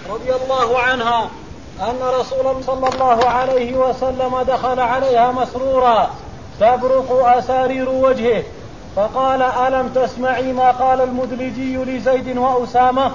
رضي الله عنها أن رسول صلى الله عليه وسلم دخل عليها مسرورا تبرق أسارير وجهه فقال: ألم تسمعي ما قال المدلجي لزيد وأسامة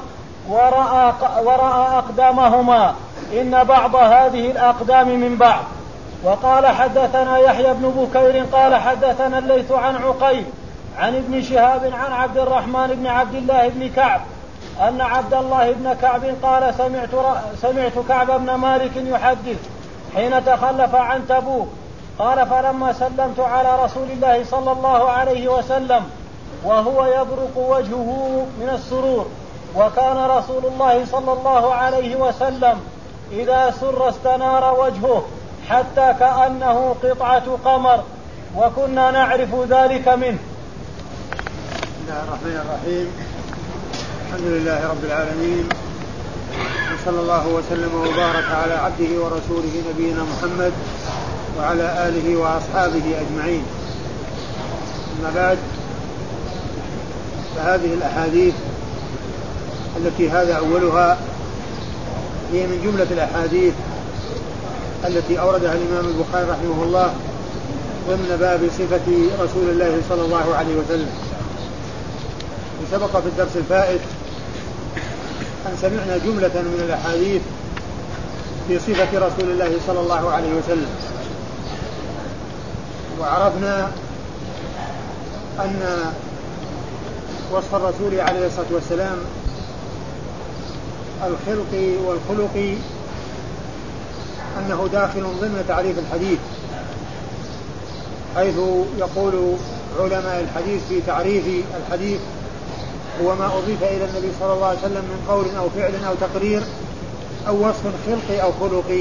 ورأى أقدامهما إن بعض هذه الأقدام من بعض. وقال: حدثنا يحيى بن بكير قال حدثنا الليث عن عقيل عن ابن شهاب عن عبد الرحمن بن عبد الله بن كعب أن عبد الله بن كعب قال: سمعت كعب بن مالك يحدث حين تخلف عن تبوك قال: فلما سلمت على رسول الله صلى الله عليه وسلم وهو يبرق وجهه من السرور، وكان رسول الله صلى الله عليه وسلم إذا سر استنار وجهه حتى كأنه قطعة قمر، وكنا نعرف ذلك منه. بسم الله الرحمن الرحيم. الحمد لله رب العالمين، وصلى الله وسلم وبارك على عبده ورسوله نبينا محمد وعلى آله وأصحابه أجمعين. أما بعد، فهذه الأحاديث التي هذا أولها هي من جملة الأحاديث التي أوردها الإمام البخاري رحمه الله ضمن باب صفة رسول الله صلى الله عليه وسلم. وسبق في الدرس الفائت أن سمعنا جملة من الأحاديث في صفة رسول الله صلى الله عليه وسلم، وعرفنا أن وصف الرسول عليه الصلاة والسلام الخلق والخلق أنه داخل ضمن تعريف الحديث، حيث يقول علماء الحديث في تعريف الحديث: هو ما أضيف إلى النبي صلى الله عليه وسلم من قول أو فعل أو تقرير أو وصف خلقي أو خلقي.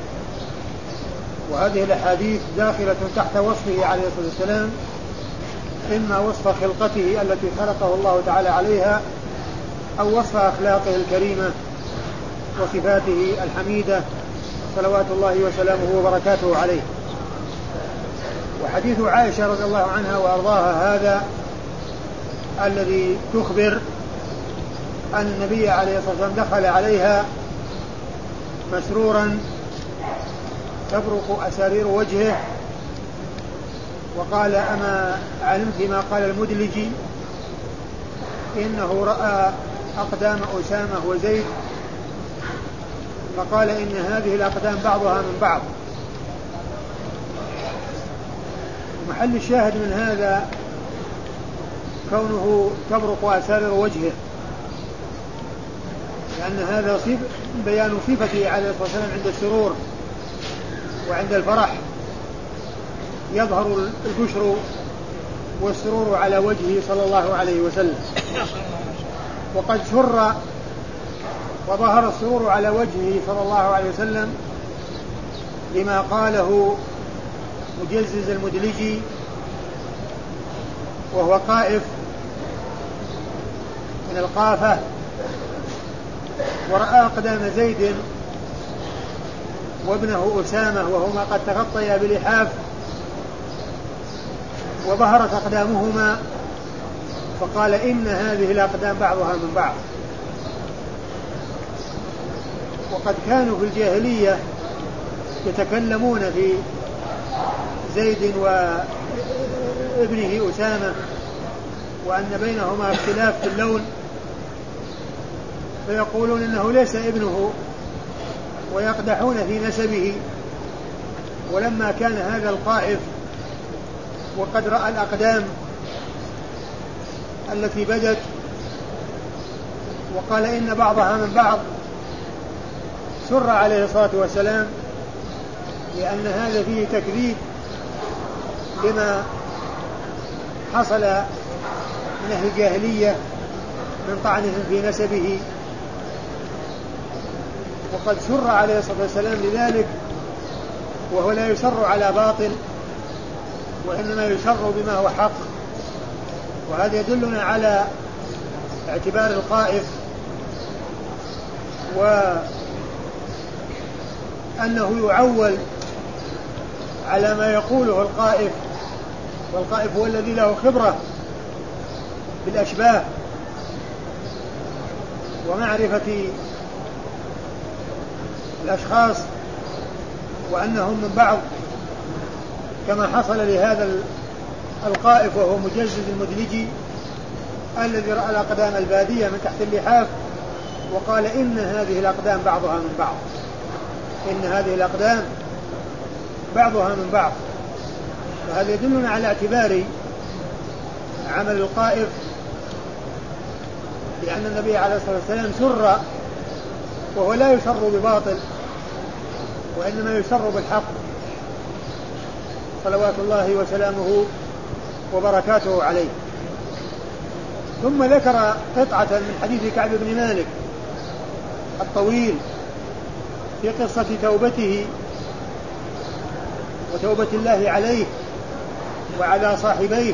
وهذه الأحاديث داخلة تحت وصفه عليه الصلاة والسلام، إما وصف خلقته التي خلقه الله تعالى عليها، أو وصف أخلاقه الكريمة وصفاته الحميدة صلوات الله وسلامه وبركاته عليه. وحديث عائشة رضي الله عنها وأرضاها هذا الذي تخبر أن النبي عليه الصلاة والسلام دخل عليها مسرورا تبرق أسارير وجهه، وقال: أما علمت ما قال المدلجي إنه رأى أقدام أسامة وزيد، فقال: إن هذه الأقدام بعضها من بعض. محل الشاهد من هذا كونه تبرق أسارير وجهه، لأن هذا بيان صفته عليه الصلاة والسلام عند السرور وعند الفرح، يظهر البشر والسرور على وجهه صلى الله عليه وسلم. وقد سر وظهر السرور على وجهه صلى الله عليه وسلم لما قاله مجزز المدلجي وهو قائف من القافة: ورأى أقدام زيد وابنه أسامة وهما قد تغطيا بلحاف وظهرت أقدامهما، فقال: إن هذه الأقدام بعضها من بعض. وقد كانوا في الجاهلية يتكلمون في زيد وابنه أسامة وأن بينهما اختلاف في اللون، فيقولون إنه ليس ابنه ويقدحون في نسبه. ولما كان هذا القائف وقد رأى الأقدام التي بدت وقال إن بعضها من بعض، سر عليه الصلاة والسلام، لأن هذا فيه تكذيب لما حصل من أهل الجاهلية من طعنهم في نسبه. وقد سر عليه الصلاة والسلام لذلك، وهو لا يسر على باطل وإنما يسر بما هو حق. وهذا يدلنا على اعتبار القائف وأنه يعول على ما يقوله القائف، والقائف هو الذي له خبرة بالأشباه ومعرفة الأشخاص وأنهم من بعض، كما حصل لهذا القائف وهو مجزز المدلجي الذي رأى الأقدام البادية من تحت اللحاف وقال إن هذه الأقدام بعضها من بعض، إن هذه الأقدام بعضها من بعض. وهذا يدلنا على اعتبار عمل القائف، لأن النبي عليه الصلاة والسلام سر وهو لا يسر بباطل وإنما يسر بالحق صلوات الله وسلامه وبركاته عليه. ثم ذكر قطعة من حديث كعب بن مالك الطويل في قصة توبته وتوبة الله عليه وعلى صاحبيه،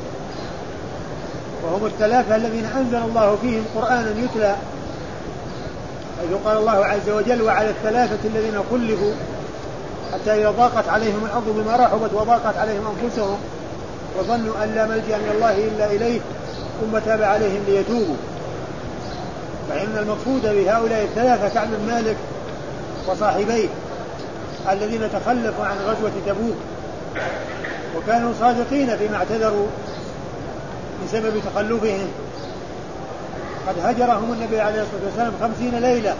وهم الثلاثة الذين أنزل الله فيهم قرآنا يتلى، حيث قال الله عز وجل وعلى الثلاثة الذين خلفوا حتى إذا ضاقت عليهم الأرض بما رحبت وضاقت عليهم أنفسهم وظنوا أن لا ملجأ من الله إلا إليه ثم تاب عليهم ليتوبوا. فإن المقصود بهؤلاء الثلاثة كعب بن مالك وصاحبيه الذين تخلفوا عن غزوة تبوك وكانوا صادقين فيما اعتذروا بسبب تخلفهم. قد هجرهم النبي عليه الصلاة والسلام 50 ليلة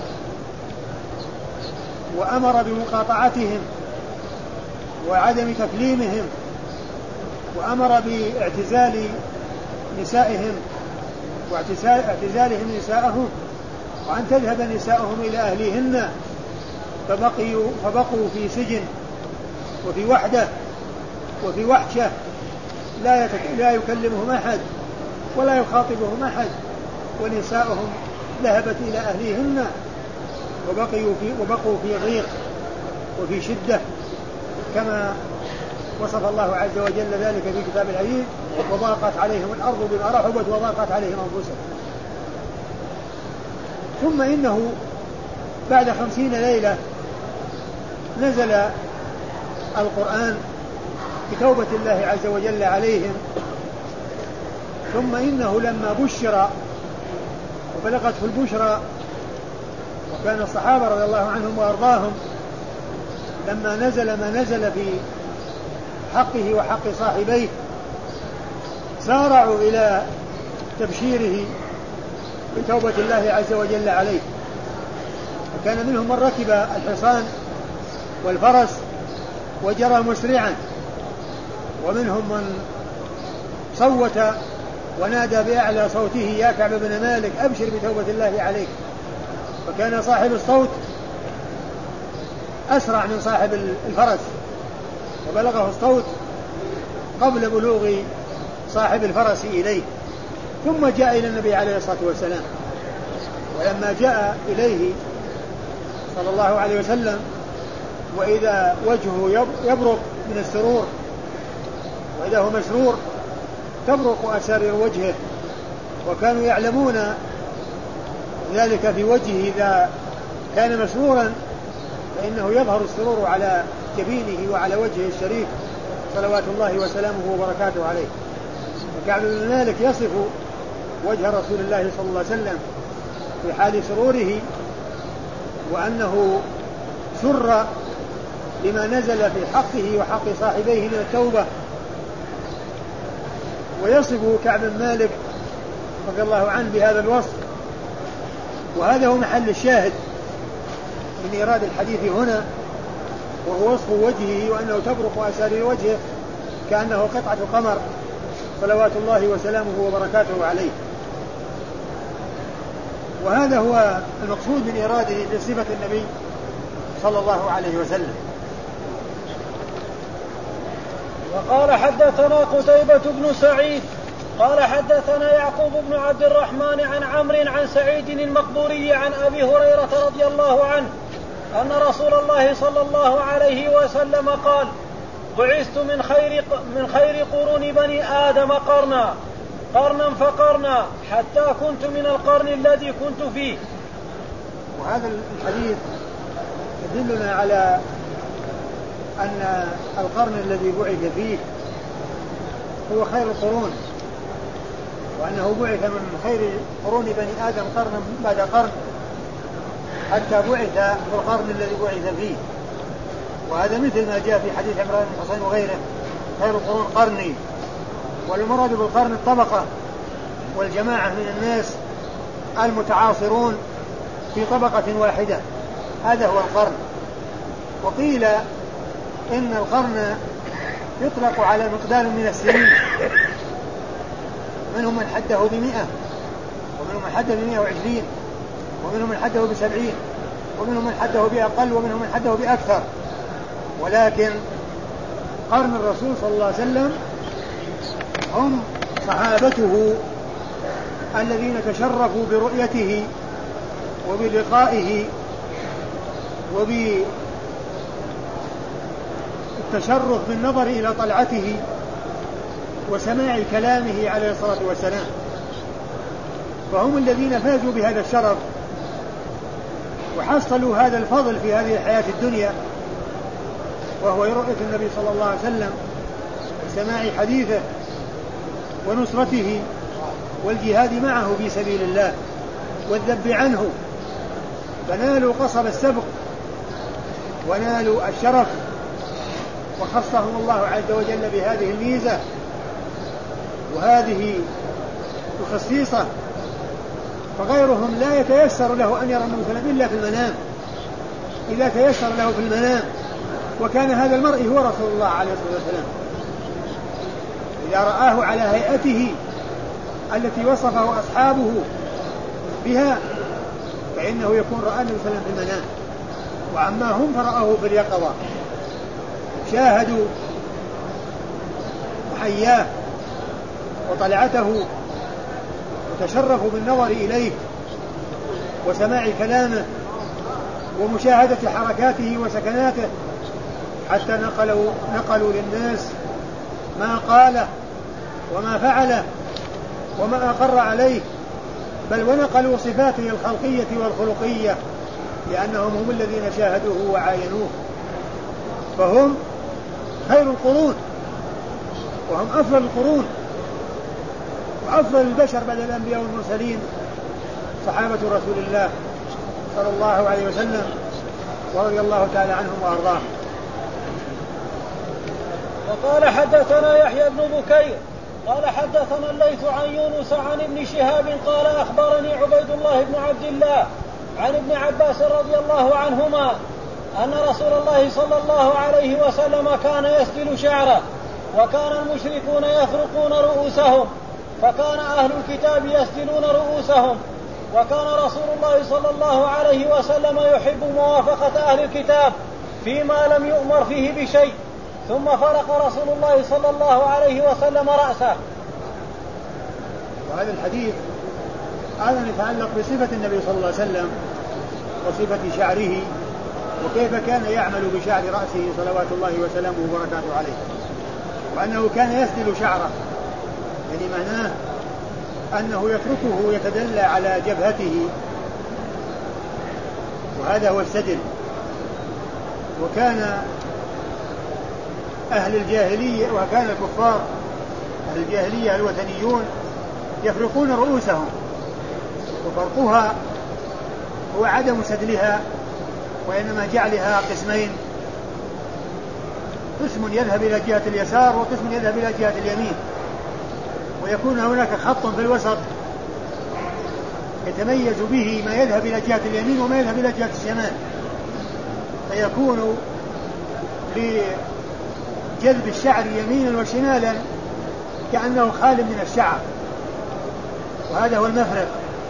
وأمر بمقاطعتهم وعدم تكليمهم وأمر باعتزال نسائهم واعتزالهم نساءهم وأن تذهب نساءهم إلى أهليهن، فبقوا في سجن وفي وحدة وفي وحشة لا يكلمهم أحد ولا يخاطبهم أحد، ونساءهم ذهبت إلى أهليهن وبقوا في ضيق وفي شدة كما وصف الله عز وجل ذلك في كتاب العزيز وضاقت عليهم الأرض بما رحبت وضاقت عليهم أنفسهم. ثم إنه بعد 50 ليلة نزل القرآن بتوبة الله عز وجل عليهم. ثم إنه لما بشر وبلغته البشرى وكان الصحابة رضي الله عنهم وأرضاهم لما نزل ما نزل في حقه وحق صاحبيه سارعوا إلى تبشيره بتوبة الله عز وجل عليه. وكان منهم من ركب الحصان والفرس وجرى مسرعا، ومنهم من صوت ونادى بأعلى صوته يا كعب بن مالك أبشر بتوبة الله عليك. فكان صاحب الصوت أسرع من صاحب الفرس وبلغه الصوت قبل بلوغ صاحب الفرس إليه، ثم جاء إلى النبي عليه الصلاة والسلام. ولما جاء إليه صلى الله عليه وسلم وإذا وجهه يبرق من السرور وإذا هو مسرور تبرق أسارير وجهه، وكانوا يعلمون ذلك في وجهه إذا كان مسرورا فإنه يظهر السرور على جبينه وعلى وجهه الشريف صلوات الله وسلامه وبركاته عليه. وكعب بن مالك يصف وجه رسول الله صلى الله عليه وسلم في حال سروره وأنه سر لما نزل في حقه وحق صاحبيه من التوبة. ويصف كعب بن مالك رضي الله عنه بهذا الوصف، وهذا هو محل الشاهد من إيراد الحديث هنا، وهو وصف وجهه وأنه تبرق أسارير وجهه كأنه قطعة قمر صلوات الله وسلامه وبركاته عليه. وهذا هو المقصود من إراده لصفة النبي صلى الله عليه وسلم. وقال حدثنا قتيبة بن سعيد قال حدثنا يعقوب بن عبد الرحمن عن عمرو عن سعيد المقبوري عن أبي هريرة رضي الله عنه أن رسول الله صلى الله عليه وسلم قال بعثت من خير قرون بني آدم قرنا فقرنا حتى كنت من القرن الذي كنت فيه. وهذا الحديث يدلنا على أن القرن الذي بعث فيه هو خير القرون، وأنه بعث من خير قرون بني آدم قرنا بعد قرن، حتى بعث في القرن الذي بعث فيه. وهذا مثل ما جاء في حديث عمران بن حسين وغيره: خير القرون قرني. والمراد بالقرن الطبقة والجماعة من الناس المتعاصرون في طبقة واحدة، هذا هو القرن. وقيل إن القرن يطلق على مقدار من السنين، منهم من حده ب100، ومنهم من حده ب120، ومنهم من حده ب70، ومنهم من حده بأقل، ومنهم من حده بأكثر. ولكن قرن الرسول صلى الله عليه وسلم هم صحابته الذين تشرفوا برؤيته وبلقائه وبالتشرف بالنظر إلى طلعته وسماع كلامه عليه الصلاة والسلام، فهم الذين فازوا بهذا الشرف وحصلوا هذا الفضل في هذه الحياة الدنيا، وهو رؤية النبي صلى الله عليه وسلم وسماع حديثه ونصرته والجهاد معه في سبيل الله والذب عنه، فنالوا قصب السبق ونالوا الشرف، وخصهم الله عز وجل بهذه الميزة وهذه الخصيصة، فغيرهم لا يتيسر له أن يرى النبي صلى الله عليه وسلم إلا في المنام، إذا تيسر له في المنام، وكان هذا المرء هو رسول الله عليه الصلاة والسلام. إذا رآه على هيئته التي وصفه أصحابه بها فإنه يكون رأى النبي صلى الله عليه وسلم في المنام، وأما هم فرأوه في اليقظة، شاهدوا محياه وطلعته وتشرفوا بالنظر إليه وسماع كلامه ومشاهدة حركاته وسكناته، حتى نقلوا للناس ما قاله وما فعله وما أقر عليه، بل ونقلوا صفاته الخلقية والخلقية، لأنهم هم الذين شاهدوه وعاينوه، فهم خير القرون وهم أفضل القرون وأفضل البشر بعد الأنبياء والمرسلين، صحابة رسول الله صلى الله عليه وسلم ورضي الله تعالى عنهم وأرضاهم. وقال حدثنا يحيى بن بكير قال حدثنا الليث عن يونس عن ابن شهاب قال أخبرني عبيد الله بن عبد الله عن ابن عباس رضي الله عنهما أن رسول الله صلى الله عليه وسلم كان يسدل شعره، وكان المشركون يفرقون رؤوسهم، فكان أهل الكتاب يسدلون رؤوسهم، وكان رسول الله صلى الله عليه وسلم يحب موافقة أهل الكتاب فيما لم يؤمر فيه بشيء، ثم فرق رسول الله صلى الله عليه وسلم رأسه. وهذا الحديث هذا يتعلق بصفة النبي صلى الله عليه وسلم وصفة شعره، وكيف كان يعمل بشعر رأسه صلوات الله وسلامه وبركاته عليه، وأنه كان يسدل شعره، يعني معناه أنه يتركه يتدلى على جبهته، وهذا هو السدل. وكان أهل الجاهلية وكان الكفار أهل الجاهلية الوثنيون يفرقون رؤوسهم، وفرقها هو عدم سدلها، وإنما جعلها قسمين، قسم يذهب إلى جهة اليسار وقسم يذهب إلى جهة اليمين، ويكون هناك خط في الوسط يتميز به ما يذهب إلى جهة اليمين وما يذهب إلى جهة الشمال، فيكون لجذب الشعر يمينا وشمالا كأنه خال من الشعر، وهذا هو المفرق.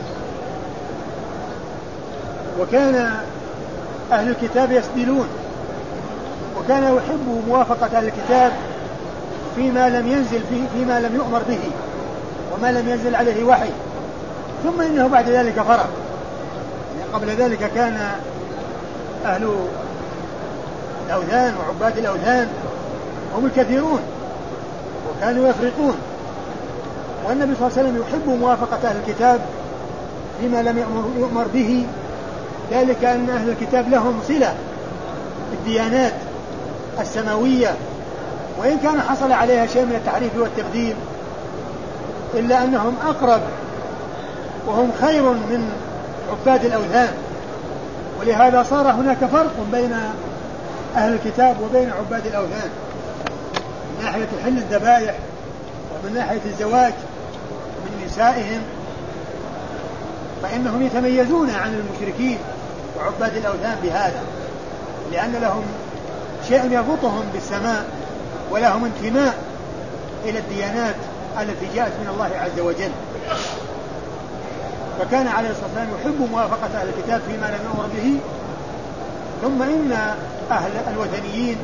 وكان أهل الكتاب يسدلون، وكان يحب موافقة أهل الكتاب فيما لم ينزل فيما لم يؤمر به وما لم ينزل عليه وحي، ثم إنه بعد ذلك فرق. يعني قبل ذلك كان أهل الأوثان وعباد الأوثان هم الكثيرون وكانوا يفرقون، والنبي صلى الله عليه وسلم يحب موافقة أهل الكتاب فيما لم يؤمر به، ذلك أن أهل الكتاب لهم صلة بالديانات السماوية، وإن كان حصل عليها شيء من التحريف والتبديل، إلا أنهم أقرب وهم خير من عباد الأوثان، ولهذا صار هناك فرق بين أهل الكتاب وبين عباد الأوثان من ناحية حل الذبائح ومن ناحية الزواج من نسائهم، فإنهم يتميزون عن المشركين وعباد الأوثان بهذا، لأن لهم شيء يربطهم بالسماء ولهم انتماء إلى الديانات التي جاءت من الله عز وجل. فكان عليه الصلاة والسلام يحب موافقة أهل الكتاب فيما لم يؤمر به. ثم إن أهل الوثنيين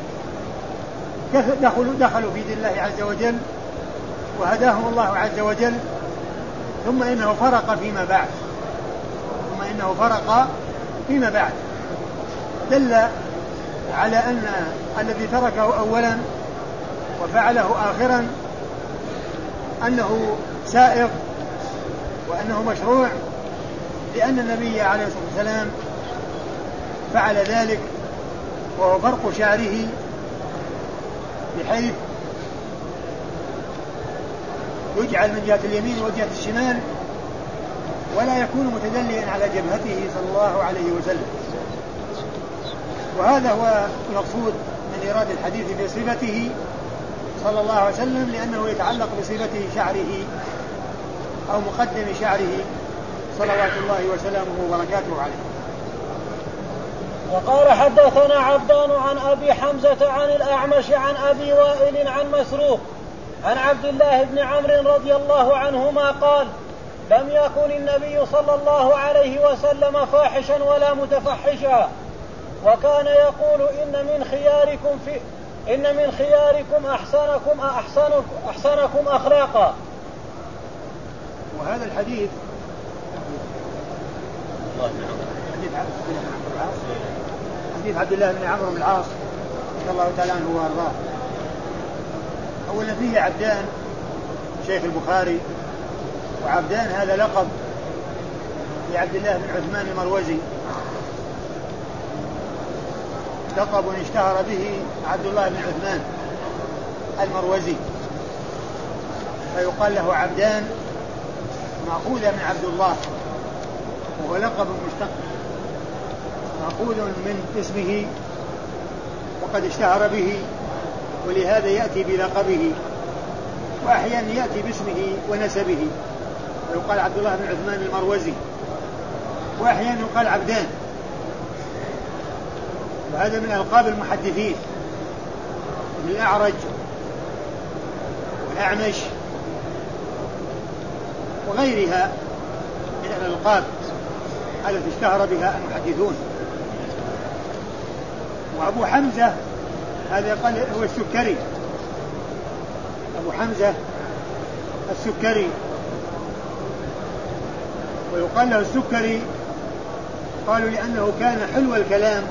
دخلوا في دين الله عز وجل وهداهم الله عز وجل، ثم إنه فرق فيما بعد دل على أن الذي تركه أولا وفعله آخرا أنه سائغ وأنه مشروع، لأن النبي عليه الصلاة والسلام فعل ذلك، وهو فرق شعره بحيث يجعل من جهة اليمين وجهة الشمال ولا يكون متدليا على جبهته صلى الله عليه وسلم. وهذا هو المقصود من إيراد الحديث بصفته صلى الله عليه وسلم، لأنه يتعلق بصفته شعره أو مقدم شعره صلوات الله وسلامه وبركاته عليه. وقال حدثنا عبدان عن أبي حمزة عن الأعمش عن أبي وائل عن مسروق عن عبد الله بن عمرو رضي الله عنهما قال: لم يكن النبي صلى الله عليه وسلم فاحشا ولا متفحشا، وكان يقول إن من خياركم أحسنكم أخلاقا. وهذا الحديث حديث عبد الله بن عمرو بن العاص رضي الله تعالى عنه وارضاه. أولا فيه عبدان شيخ البخاري، وعبدان هذا لقب لعبد الله بن عثمان المروزي، لقب اشتهر به عبد الله بن عثمان المروزي، فيقال له عبدان مأخوذ من عبد الله، وهو لقب مشتق مأخوذ من اسمه وقد اشتهر به، ولهذا يأتي بلقبه، وأحيانا يأتي باسمه ونسبه ويقال عبد الله بن عثمان المروزي، وأحيانا يقال عبدان. وهذا من ألقاب المحدثين من الأعرج والأعمش وغيرها من الألقاب التي اشتهر بها المحدثون. وأبو حمزة هذا قال هو السكري، أبو حمزة السكري، ويقال له السكري قالوا لأنه كان حلو الكلام،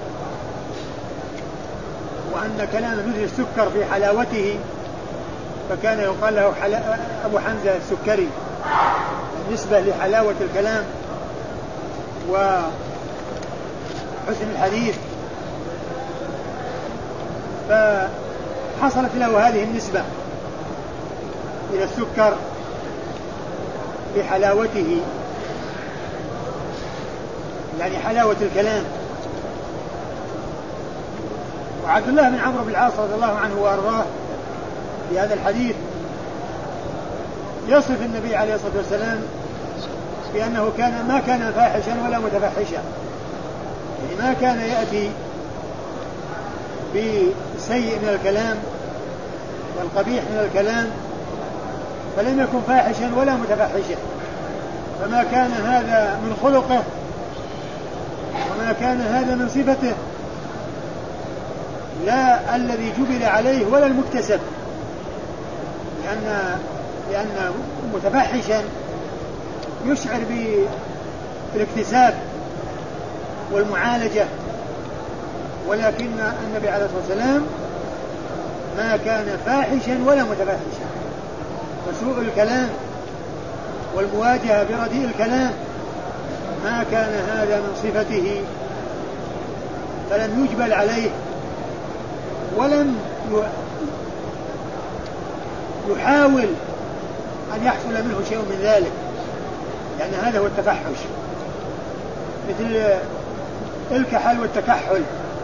وأن كلامه مثل السكر في حلاوته، فكان يقال له أبو حمزة السكري بالنسبة لحلاوة الكلام وحسن الحديث، فحصلت له هذه النسبة إلى السكر بحلاوته، يعني حلاوة الكلام. وعبد الله بن عمرو بن العاص رضي الله عنه وأرضاه في هذا الحديث يصف النبي عليه الصلاة والسلام بأنه ما كان فاحشا ولا متفحشا، يعني ما كان يأتي بسيء من الكلام والقبيح من الكلام، فلم يكن فاحشا ولا متفحشا، فما كان هذا من خلقه وما كان هذا من صفته، لا الذي جبل عليه ولا المكتسب، لأن متفحشا يشعر بالاكتساب والمعالجة، ولكن النبي عليه الصلاة والسلام ما كان فاحشا ولا متفحشا، فسوء الكلام والمواجهة برديء الكلام ما كان هذا من صفته، فلم يجبل عليه ولم يحاول أن يحصل منه شيء من ذلك، لأن هذا هو التفحش، مثل الكحل والتكحل،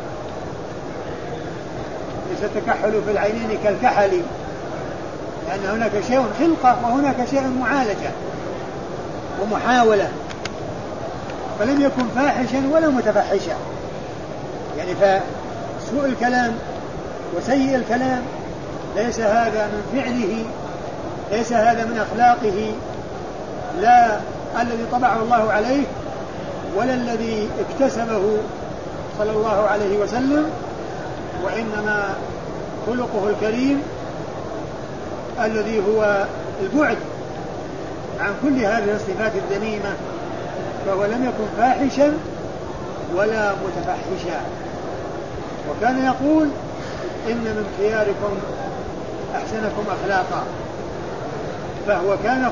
ليس التكحل في العينين كالكحل، لأن هناك شيء خلقة وهناك شيء معالجة ومحاولة، فلم يكن فاحشا ولا متفحشا. يعني فسوء الكلام وسيء الكلام ليس هذا من فعله، ليس هذا من أخلاقه، لا الذي طبعه الله عليه ولا الذي اكتسبه صلى الله عليه وسلم، وإنما خلقه الكريم الذي هو البعد عن كل هذه الصفات الذميمة، فهو لم يكن فاحشا ولا متفحشا. وكان يقول إن من خياركم أحسنكم أخلاقا، فهو كان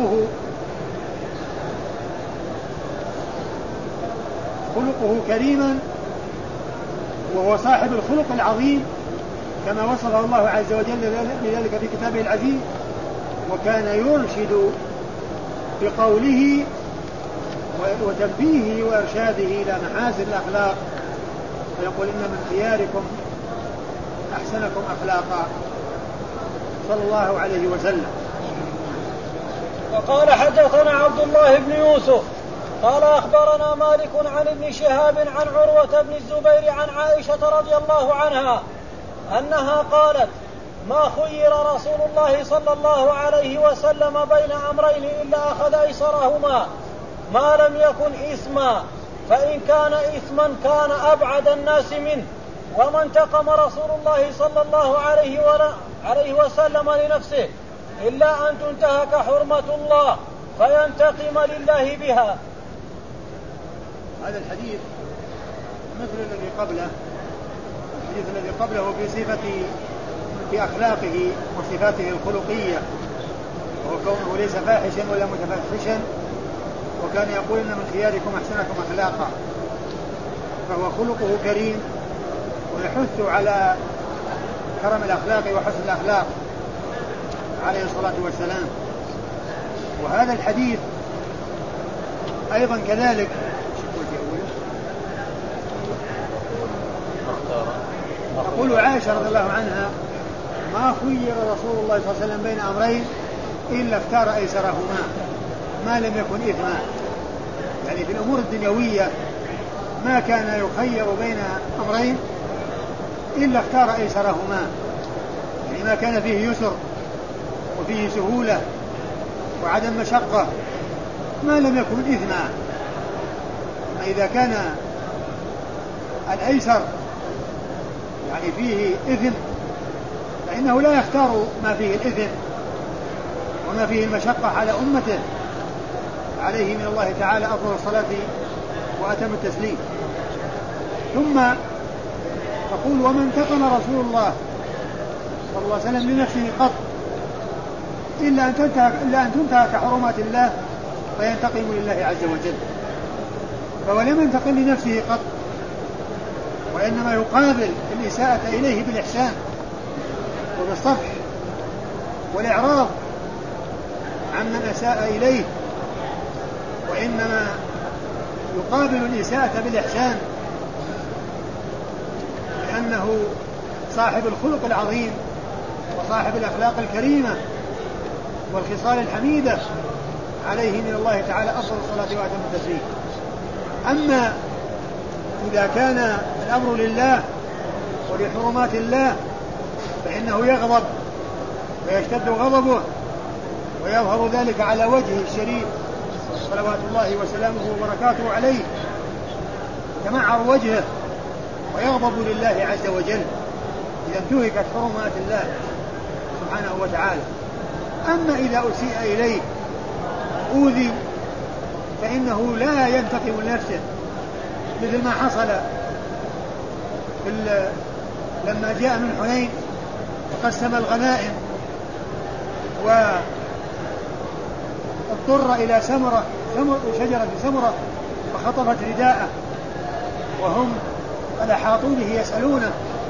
خلقه كريما، وهو صاحب الخلق العظيم كما وصفه الله عز وجل بذلك في كتابه العزيز، وكان يرشد بقوله وتنبيهه وإرشاده إلى محاسن الأخلاق، فيقول إن من خياركم أحسنكم أخلاقا صلى الله عليه وسلم. وقال حدثنا عبد الله بن يوسف قال أخبرنا مالك عن ابن شهاب عن عروة بن الزبير عن عائشة رضي الله عنها أنها قالت: ما خير رسول الله صلى الله عليه وسلم بين أمرين إلا أخذ أيسرهما ما لم يكن إثما، فإن كان إثما كان أبعد الناس منه. وما انتقم رسول الله صلى الله عليه وسلم لنفسه إلا أن تنتهك حرمة الله فينتقم لله بها. هذا الحديث مثل الذي قبله، الحديث الذي قبله في أخلاقه وصفاته الخلقية، وهو كونه ليس فاحشا ولا متفحشا، وكان يقول إن من خياركم أحسنكم أخلاقا، فهو خلقه كريم ويحث على كرم الأخلاق وحسن الأخلاق عليه الصلاة والسلام. وهذا الحديث أيضا كذلك تقول عائشة رضي الله عنها: ما خير رسول الله صلى الله عليه وسلم بين أمرين إلا اختار أيسرهما ما لم يكن إثما. يعني في الأمور الدنيوية ما كان يخير بين أمرين إلا اختار أيسرهما، يعني ما كان فيه يسر وفيه سهولة وعدم مشقة ما لم يكن إثما. إذا كان الأيسر يعني فيه إثم فإنه لا يختار ما فيه الإثم وما فيه المشقة على أمته، عليه من الله تعالى أفضل الصلاة وأتم التسليم. ثم تقول: وما انتقم رسول الله صلى الله عليه وسلم لنفسه قط إلا أن تنتهك حرمات الله فينتقم لله عز وجل. فهو لم ينتقم لنفسه قط، وإنما يقابل الإساءة إليه بالإحسان وبالصفح والإعراض عمن أساء إليه، وإنما يقابل الإساءة بالإحسان، لأنه صاحب الخلق العظيم وصاحب الأخلاق الكريمة والخصال الحميدة، عليه من الله تعالى أفضل الصلاة وأتم التسليم. أما إذا كان الأمر لله ولحرمات الله فإنه يغضب ويشتد غضبه ويظهر ذلك على وجهه الشريف صلوات الله وسلامه وبركاته عليه، يتمعر وجهه ويغضب لله عز وجل إذا انتهكت حرمات الله سبحانه وتعالى. أما إذا أسيء إليه أوذي فإنه لا ينتقم لنفسه، مثل ما حصل لما جاء من حنين وقسم الغنائم واضطر إلى شجرة سمرة فخطفت رداءه وهم قد أحاطوا به يسألونه.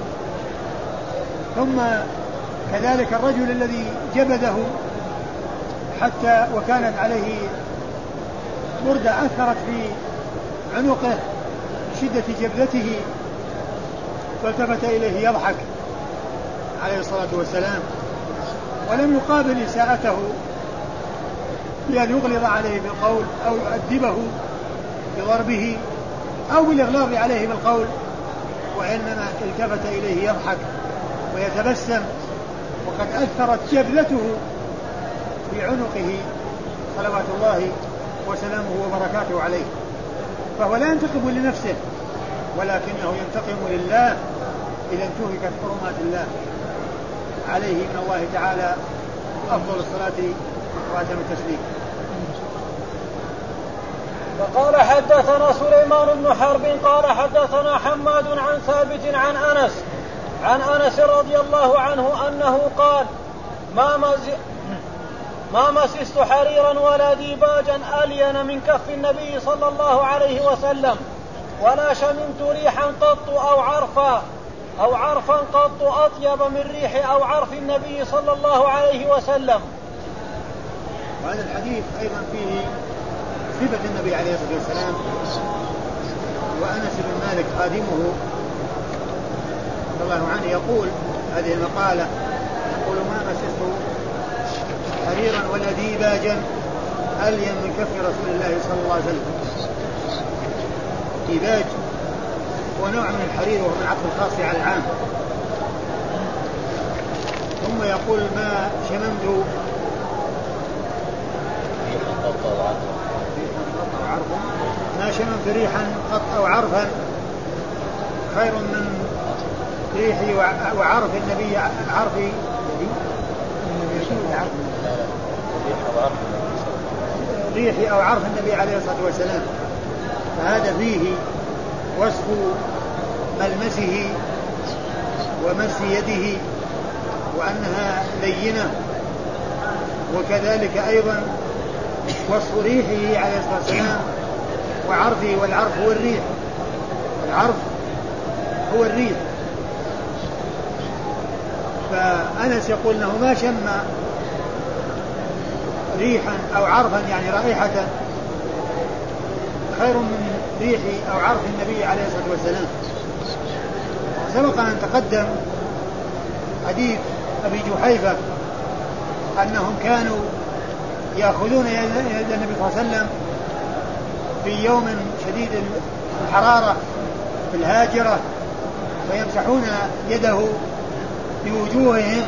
ثم كذلك الرجل الذي جبده حتى وكانت عليه بردة أثرت في عنقه شدة جبلته فالتفت إليه يضحك عليه الصلاة والسلام، ولم يقابل إساءته بأن يغلظ عليه بالقول أو يؤدبه بضربه أو بالإغلاظ عليه بالقول، وإنما التفت إليه يضحك ويتبسم، وقد أثرت جبلته في عنقه صلوات الله وسلامه وبركاته عليه. فهو لا ينتقم لنفسه ولكنه ينتقم لله إذا انتهكت حرمات الله. عليه من الله تعالى أفضل الصلاة وأتم التسليم. وقال حدثنا سليمان بن حرب قال حدثنا حماد عن ثابت عن أنس رضي الله عنه أنه قال ما مسست حريرا ولا ديباجا ألين من كف النبي صلى الله عليه وسلم ولا شممت ريحا قط أو عرفا قط أطيب من ريح أو عرف النبي صلى الله عليه وسلم. وهذا الحديث أيضا فيه صفة النبي عليه الصلاة والسلام. وأنس بن مالك خادمه رضي الله عنه يقول هذه المقالة، يقول ما مسست حريرا ولا ديباجا ألين من كف رسول الله صلى الله عليه وسلم. ديباج ونوع من الحرير وهو من عطف الخاص على العام. ثم يقول ما شممت ريحا قط أو عرفا خير من ريحي وعرف النبي ريحي أو عرف النبي عليه الصلاة والسلام. فهذا فيه وصف ملمسه ومس يده وأنها لينة، وكذلك أيضا وصف ريحه عليه الصلاة والسلام وعرفه، والعرف هو الريح، العرف هو الريح. فأنس يقول أنه ما شم ريحا أو عرفا يعني رائحة خير من ريح أو عرف النبي عليه الصلاة والسلام. سبق أن تقدم حديث أبي جحيفة أنهم كانوا يأخذون يد النبي صلى الله عليه وسلم في يوم شديد الحرارة في الهاجرة ويمسحون يده بوجوههم،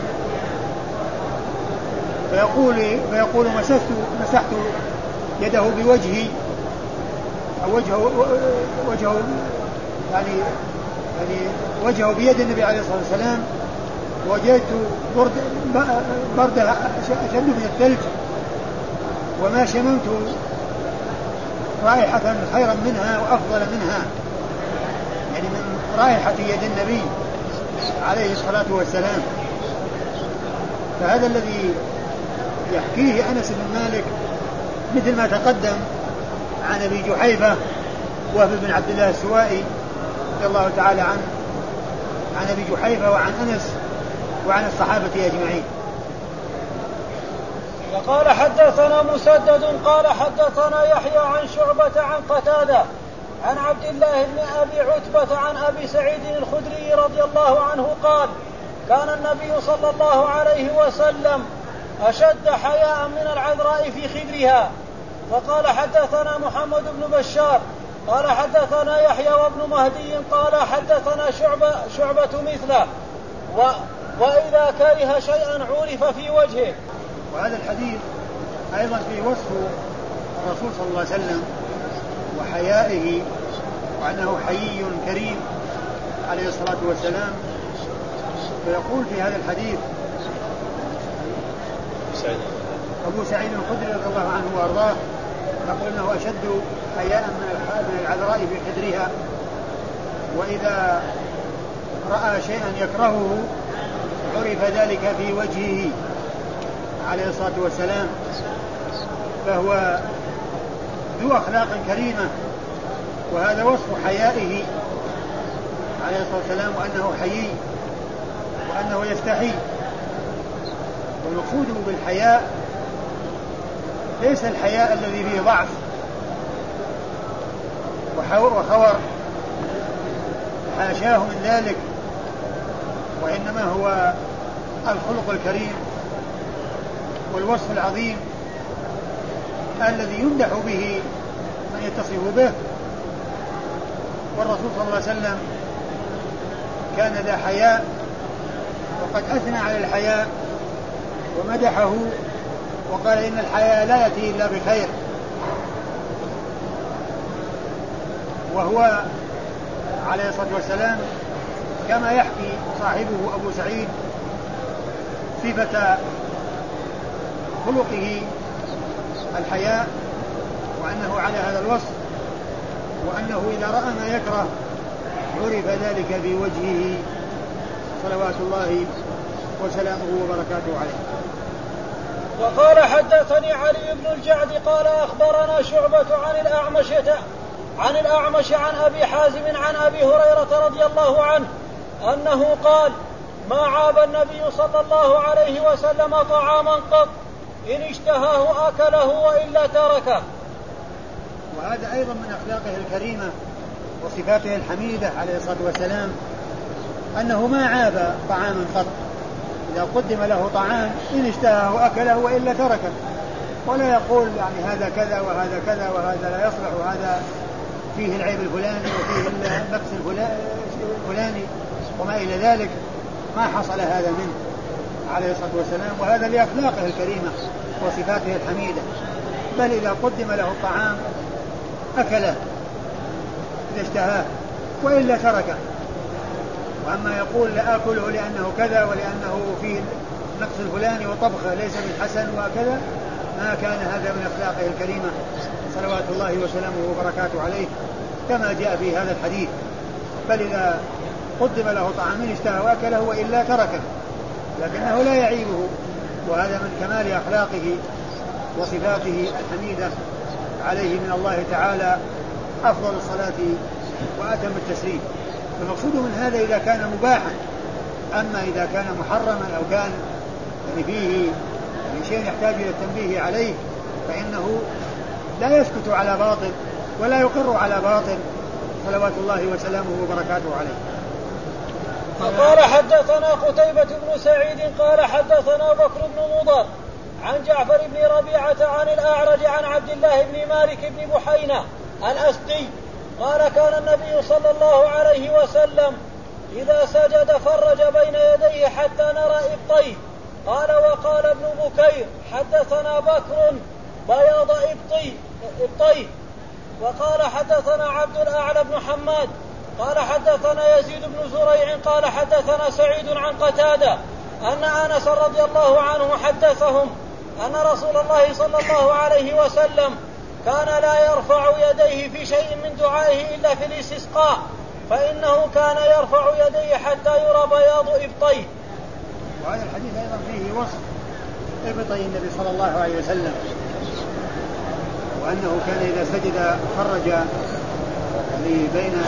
فيقول مسحت يده بوجهي أو وجهه يعني وجهه بيد النبي عليه الصلاة والسلام، وجدت بردها أشد من الثلج وما شممت رائحة خيرا منها وأفضل منها، يعني من رائحة يد النبي عليه الصلاة والسلام. فهذا الذي يحكيه أنس بن مالك مثل ما تقدم عن أبي جحيفة وهب بن عبد الله السوائي رضي الله تعالى عن أبي جحيفة وعن أنس وعن الصحابة أجمعين. وقال حدثنا مسدد قال حدثنا يحيى عن شعبة عن قتادة عن عبد الله بن أبي عتبة عن أبي سعيد الخدري رضي الله عنه قال كان النبي صلى الله عليه وسلم أشد حياء من العذراء في خدرها. وقال حدثنا محمد بن بشار قال حدثنا يحيى وابن مهدي قال حدثنا شعبة مثله وإذا كره شيئا عرف في وجهه. وهذا الحديث أيضا في وصف الرسول صلى الله عليه وسلم وحيائه وأنه حيي كريم عليه الصلاة والسلام. فيقول في هذا الحديث أبو سعيد الخدري رضي الله عنه وأرضاه يقول أنه أشد حياء من العذراء في خدرها، وإذا رأى شيئا يكرهه عرف ذلك في وجهه عليه الصلاة والسلام. فهو ذو أخلاق كريمة، وهذا وصف حيائه عليه الصلاة والسلام وأنه حيي وأنه يستحي. والمقصود بالحياء ليس الحياء الذي فيه ضعف وخور، حاشاه من ذلك، وإنما هو الخلق الكريم والوصف العظيم الذي يمدح به من يتصف به. والرسول صلى الله عليه وسلم كان ذا حياء، وقد أثنى على الحياء ومدحه وقال إن الحياء لا يأتي إلا بخير. وهو عليه الصلاة والسلام كما يحكي صاحبه أبو سعيد صفة خلقه الحياء، وأنه على هذا الوصف، وأنه إذا رأى ما يكره عرف ذلك في وجهه صلوات الله وسلامه وبركاته عليه. وقال حدثني علي بن الجعد قال أخبرنا شعبة عن الأعمش عن أبي حازم عن أبي هريرة رضي الله عنه أنه قال ما عاب النبي صلى الله عليه وسلم طعاما قط إن اشتهاه أكله وإلا تركه. وهذا أيضا من أخلاقه الكريمة وصفاته الحميدة عليه الصلاة والسلام، أنه ما عاب طعاما قط، إذا قدم له طعام إن اشتهاه أكله وإلا تركه، ولا يقول يعني هذا كذا وهذا كذا وهذا لا يصلح وهذا فيه العيب الفلاني وفيه النقص الفلاني وما إلى ذلك. ما حصل هذا منه عليه الصلاة والسلام، وهذا لأخلاقه الكريمة وصفاته الحميدة. بل إذا قدم له الطعام أكله إذا اشتهاه وإلا تركه. وأما يقول لا أكله لأنه كذا ولأنه فيه نقص الفلاني وطبخه ليس بالحسن وكذا، ما كان هذا من أخلاقه الكريمة صلوات الله وسلامه وبركاته عليه كما جاء في هذا الحديث. بل إذا قدم له طعام اشتهى وأكله وإلا تركه، لكنه لا يعيبه، وهذا من كمال أخلاقه وصفاته الحميدة عليه من الله تعالى أفضل الصلاة وأتم التسليم. المقصود من هذا إذا كان مباحا، أما إذا كان محرما أو كان يعني فيه شيء يحتاج إلى التنبيه عليه فإنه لا يسكت على باطل ولا يقر على باطل صلوات الله وسلامه وبركاته عليه. فقال حدثنا قتيبة بن سعيد قال حدثنا بكر بن مضر عن جعفر بن ربيعة عن الأعرج عن عبد الله بن مالك بن بحينة الأسدي قال كان النبي صلى الله عليه وسلم إذا سجد فرج بين يديه حتى نرى إبطيه. قال وقال ابن بكير حدثنا بكر بياض إبطيه. وقال حدثنا عبد الأعلى بن حماد قال حدثنا يزيد بن زريع قال حدثنا سعيد عن قتادة أن أنس رضي الله عنه حدثهم أن رسول الله صلى الله عليه وسلم كان لا يرفع يديه في شيء من دعائه إلا في الاستسقاء، فإنه كان يرفع يديه حتى يرى بياض إبطيه. وهذا الحديث أيضا فيه وصف إبطي النبي صلى الله عليه وسلم، وأنه كان إذا سجد فرج بين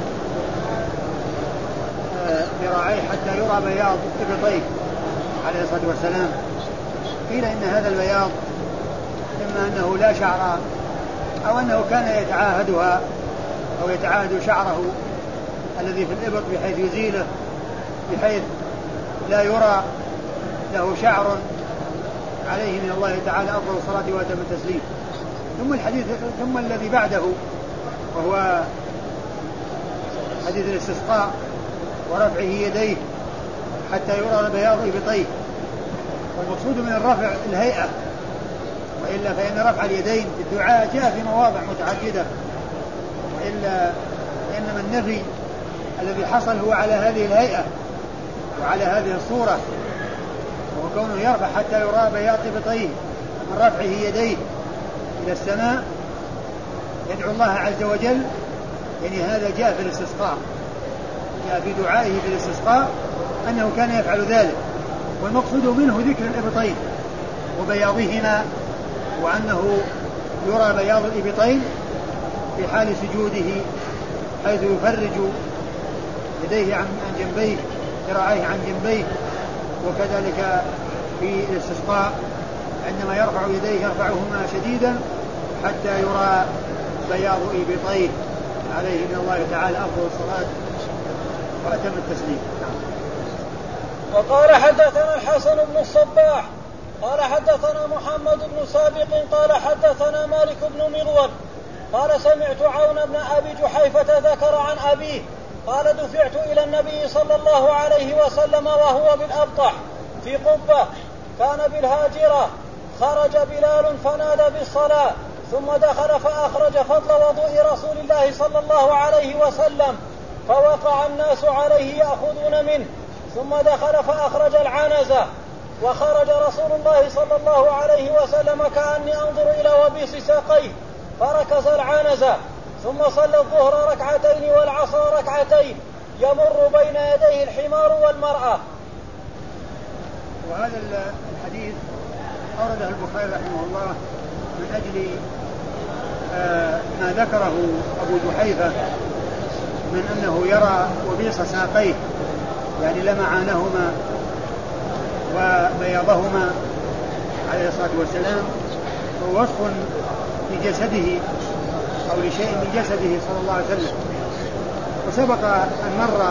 ذراعيه حتى يرى بياض إبطيه عليه الصلاة والسلام. قيل إن هذا البياض إما أنه لا شعر أو أنه كان يتعاهدها أو يتعاهد شعره الذي في الإبط بحيث يزيله بحيث لا يرى له شعر عليه من الله تعالى أفضل الصلاة وأتم التسليم. ثم الذي بعده وهو حديث الاستسقاء ورفعه يديه حتى يرى بياض إبطيه. والمقصود من الرفع الهيئة، وإلا فإن رفع اليدين في الدعاء جاء في مواضع متعددة، وإلا فإنما النفي الذي حصل هو على هذه الهيئة وعلى هذه الصورة، وهو كونه يرفع حتى يرى بياض إبطيه من رفعه يديه إلى السماء يدعو الله عز وجل. يعني هذا جاء في الاستسقاء، جاء في دعائه في الاستسقاء أنه كان يفعل ذلك. والمقصود منه ذكر الإبطين وبياضهما، وأنه يرى بياض الإبطين في حال سجوده حيث يفرج يديه عن جنبيه، ذراعيه عن جنبيه. وكذلك في الاستسقاء عندما يرفع يديه يرفعهما شديدا حتى يرى بياض إبطيه عليه من الله تعالى أفضل الصلاة وأتم التسليم. وقال حدثنا الحسن بن الصباح قال حدثنا محمد بن سابق قال حدثنا مالك بن مغول قال سمعت عون بن أبي جحيفة ذكر عن أبيه قال دفعت إلى النبي صلى الله عليه وسلم وهو بالأبطح في قبة كان بالهاجرة خرج بلال فنادى بالصلاة ثم دخل فأخرج فضل وضوء رسول الله صلى الله عليه وسلم فوقع الناس عليه يأخذون منه ثم دخل فأخرج العنزة وخرج رسول الله صلى الله عليه وسلم كأني أنظر إلى وبيص ساقيه فركز العنزة ثم صلى الظهر ركعتين والعصر ركعتين يمر بين يديه الحمار والمرأة. وهذا الحديث أورده البخاري رحمه الله من أجل ما ذكره أبو جحيفة من أنه يرى وبيص ساقيه يعني لمعانهما وبياضهما عليه الصلاة والسلام هو وصف لجسده أو لشيء من جسده صلى الله عليه وسلم. وسبق أن مر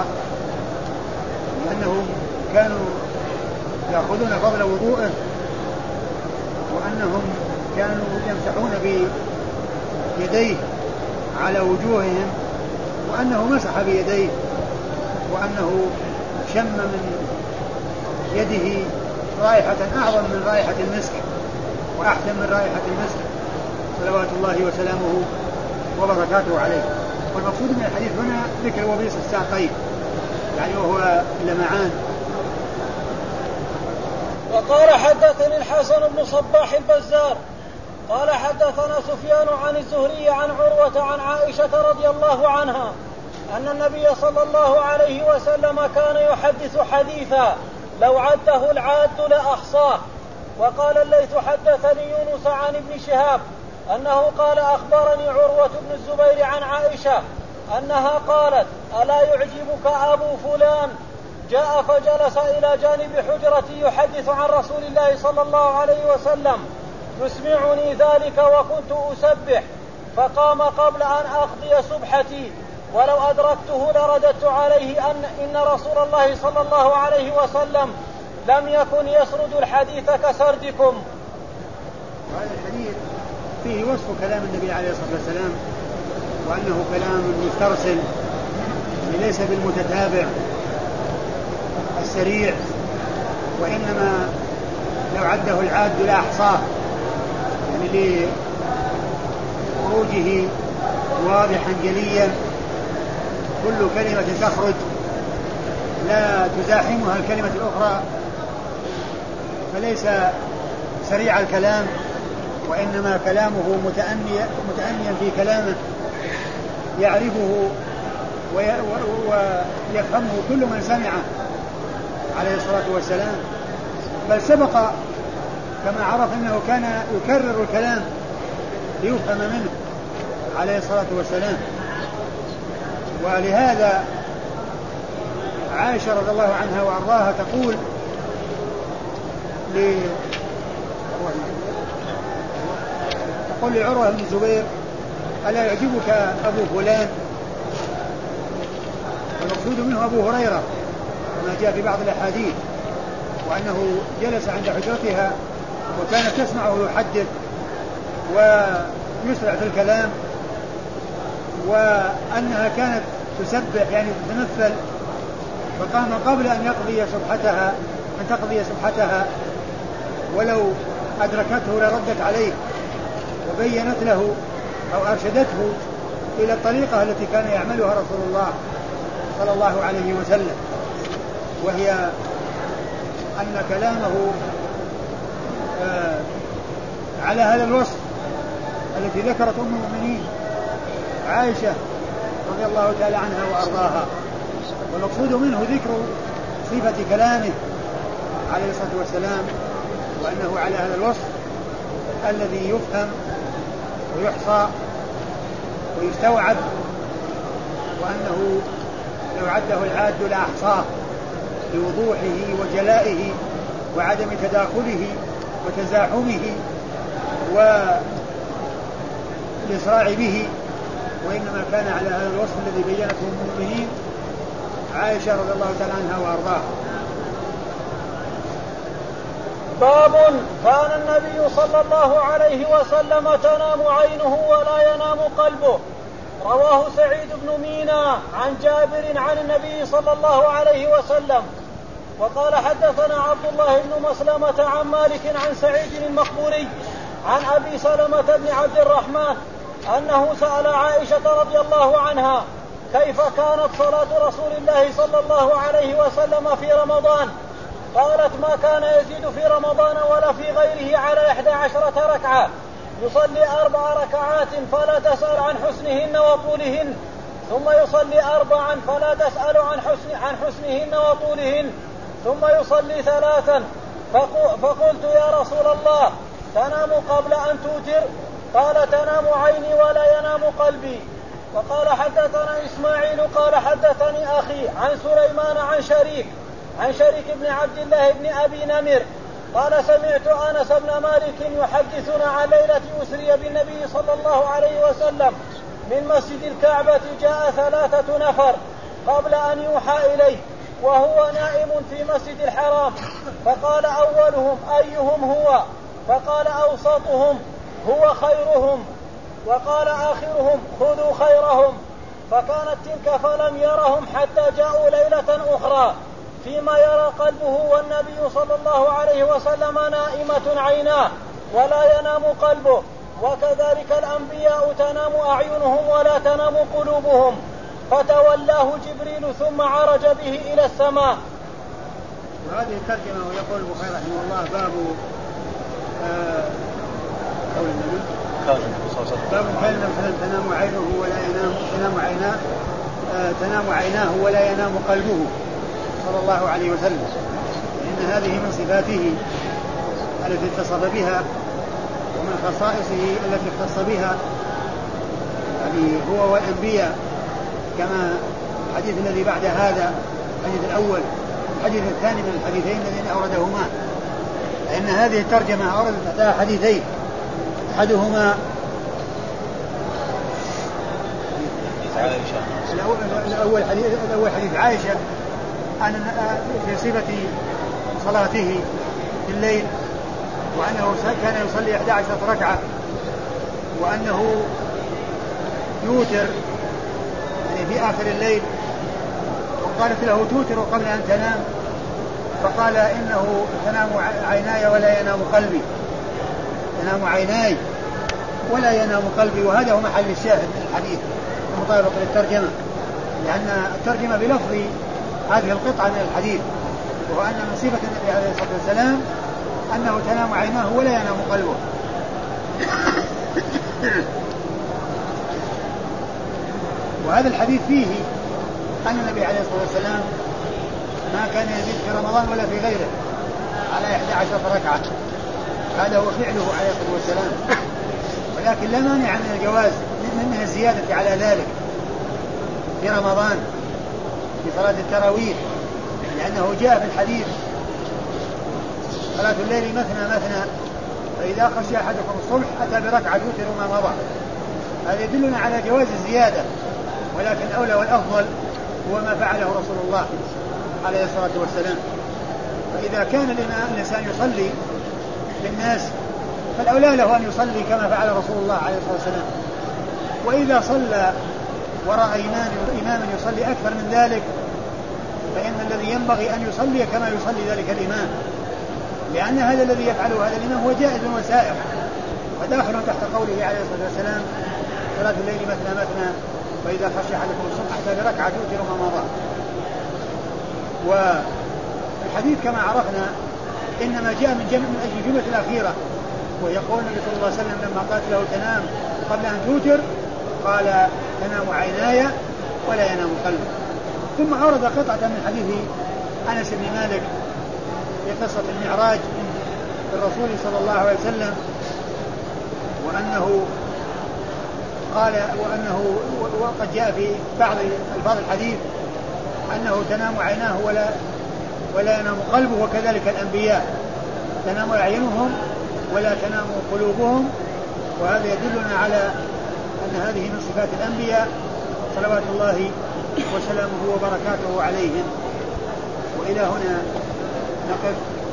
أنهم كانوا يأخذون فضل وضوءه وأنهم كانوا يمسحون بيديه على وجوههم وأنه مسح بيديه وأنه شم من يده رائحة أعظم من رائحة المسك وأحسن من رائحة المسك صلوات الله وسلامه وبركاته عليه. والمقصود من الحديث هنا ذكر وبيص الساقين يعني وهو لمعان. وقال حدثني الحسن بن صباح البزار قال حدثنا سفيان عن الزهري عن عروة عن عائشة رضي الله عنها أن النبي صلى الله عليه وسلم كان يحدث حديثا لو عده العاد لأحصاه. وقال الليث حدثني يونس عن ابن شهاب أنه قال أخبرني عروة بن الزبير عن عائشة أنها قالت ألا يعجبك أبو فلان جاء فجلس إلى جانب حجرتي يحدث عن رسول الله صلى الله عليه وسلم يسمعني ذلك وكنت أسبح فقام قبل أن أقضي سبحتي ولو أدركته لرددت عليه إن رسول الله صلى الله عليه وسلم لم يكن يسرد الحديث كسردكم. وهذا الحديث فيه وصف كلام النبي عليه الصلاة والسلام وأنه كلام مسترسل ليس بالمتتابع السريع وإنما لو عده العاد لأحصاه يعني لخروجه واضحا جليا كل كلمة تخرج لا تزاحمها الكلمة الأخرى فليس سريع الكلام وإنما كلامه متأنيا في كلامه يعرفه ويفهمه كل من سمعه عليه الصلاة والسلام. بل سبق كما عرف أنه كان يكرر الكلام ليفهم منه عليه الصلاة والسلام. ولهذا عائشة رضي الله عنها وأرضاها تقول لعروة بن الزبير ألا يعجبك أبو فلان المقصود منه أبو هريرة كما جاء في بعض الأحاديث وأنه جلس عند حجرتها وكانت تسمعه يحدث ويسرع في الكلام وأنها كانت تسبح يعني تتمثل فقام قبل أن تقضي سبحتها ولو أدركته لردت عليه وبينت له أو أرشدته إلى الطريقة التي كان يعملها رسول الله صلى الله عليه وسلم وهي أن كلامه على هذا الوصف التي ذكرت أم المؤمنين عائشة رضي الله تعالى عنها وأرضاها. والمقصود منه ذكر صفة كلامه عليه الصلاة والسلام وأنه على هذا الوصف الذي يفهم ويحصى ويستوعب وأنه لو عده العاد لأحصاه لوضوحه وجلائه وعدم تداخله وتزاحمه والإسراع به وإنما كان على هذا الوصف الذي بينته المؤمنين عائشة رضي الله تعالى عنها وأرضاها. باب كان النبي صلى الله عليه وسلم تنام عينه ولا ينام قلبه. رواه سعيد بن مينا عن جابر عن النبي صلى الله عليه وسلم. وقال حدثنا عبد الله بن مسلمة عن مالك عن سعيد المقبوري عن أبي سلمة بن عبد الرحمن أنه سأل عائشة رضي الله عنها كيف كانت صلاة رسول الله صلى الله عليه وسلم في رمضان. قالت ما كان يزيد في رمضان ولا في غيره على 11 ركعة، يصلي 4 ركعات فلا تسأل عن حسنهن وطولهن، ثم يصلي 4 فلا تسأل عن حسنهن وطولهن، ثم يصلي 3. فقلت يا رسول الله تنام قبل أن توتر؟ قال تنام عيني ولا ينام قلبي. وقال حدثنا إسماعيل قال حدثني أخي عن سليمان عن شريك بن عبد الله بن أبي نمر قال سمعت أنس بن مالك يحدثنا عن ليلة أسري بالنبي صلى الله عليه وسلم من مسجد الكعبة جاء 3 نفر قبل أن يوحى إليه وهو نائم في مسجد الحرام، فقال أولهم أيهم هو؟ فقال أوسطهم هو خيرهم، وقال آخرهم خذوا خيرهم. فكانت تلك فلم يرهم حتى جاءوا ليلة أخرى فيما يرى قلبه والنبي صلى الله عليه وسلم نائمة عيناه ولا ينام قلبه. وكذلك الأنبياء تنام أعينهم ولا تنام قلوبهم. فتولاه جبريل ثم عرج به إلى السماء. وهذه الترجمة ويقول البخاري رحمه الله باب قول النبي باب كان مثلا تنام عينه ولا ينام تنام عيناه ولا ينام قلبه صلى الله عليه وسلم، لأن هذه من صفاته التي اتصف بها ومن خصائصه التي اختص بها، يعني هو والأنبياء، كما الحديث الذي بعد هذا الحديث الأول الحديث الثاني من الحديثين الذين أوردهما، لأن هذه الترجمة أوردت تحتها حديثين، أحدهما الأول حديث عائشة أن في صفة صلاته في الليل، وأنه كان يصلي 11 ركعة، وأنه يوتر يعني في آخر الليل، وقالت له توتر قبل أن تنام، فقال إنه تنام عيناي ولا ينام قلبي، تنام عيناي ولا ينام قلبي. وهذا هو محل الشاهد من الحديث المطابق للترجمة، لأن الترجمة بلفظ هذه القطعة من الحديث، وهو أن من صفة النبي عليه الصلاة والسلام أنه تنام عيناه ولا ينام قلبه. وهذا الحديث فيه أن النبي عليه الصلاة والسلام ما كان يزيد في رمضان ولا في غيره على 11 ركعة، هذا هو فعله عليه الصلاة والسلام، ولكن لا مانع من الجواز من الزيادة على ذلك في رمضان في صلاة التراويح، لأنه جاء في الحديث صلاة الليل مثنى فإذا خشي أحدكم الصبح أتى بركعة يوتر ما مضى. هذا يدلنا على جواز الزيادة، ولكن أولى والأفضل هو ما فعله رسول الله عليه الصلاة والسلام. فإذا كان الإنسان يصلي للناس فالأولى له أن يصلي كما فعل رسول الله عليه الصلاة والسلام، وإذا صلى وراء إمام يصلي أكثر من ذلك فإن الذي ينبغي أن يصلي كما يصلي ذلك الإمام، لأن هذا الذي يفعله هذا الإمام هو جائز وسائر، وداخل تحت قوله عليه الصلاة والسلام صلاة الليل مثنى وإذا خشي أحدكم الصبح أتى بركعة يوتر ما مضى. والحديث كما عرفنا إنما جاء من أجل الجملة الأخيرة، ويقول النبي صلى الله عليه وسلم لما قالت له تنام قبل أن توتر قال تنام عيناي ولا ينام قلبي. ثم أورد قطعة من حديث أنس بن مالك في قصة المعراج بالرسول صلى الله عليه وسلم، وأنه قال وقد جاء في بعض الفاظ الحديث أنه تنام عيناه ولا ينام قلبه، وكذلك الأنبياء تنام أعينهم ولا تنام قلوبهم. وهذا يدلنا على أن هذه من صفات الأنبياء صلوات الله وسلامه وبركاته عليهم. وإلى هنا نقف.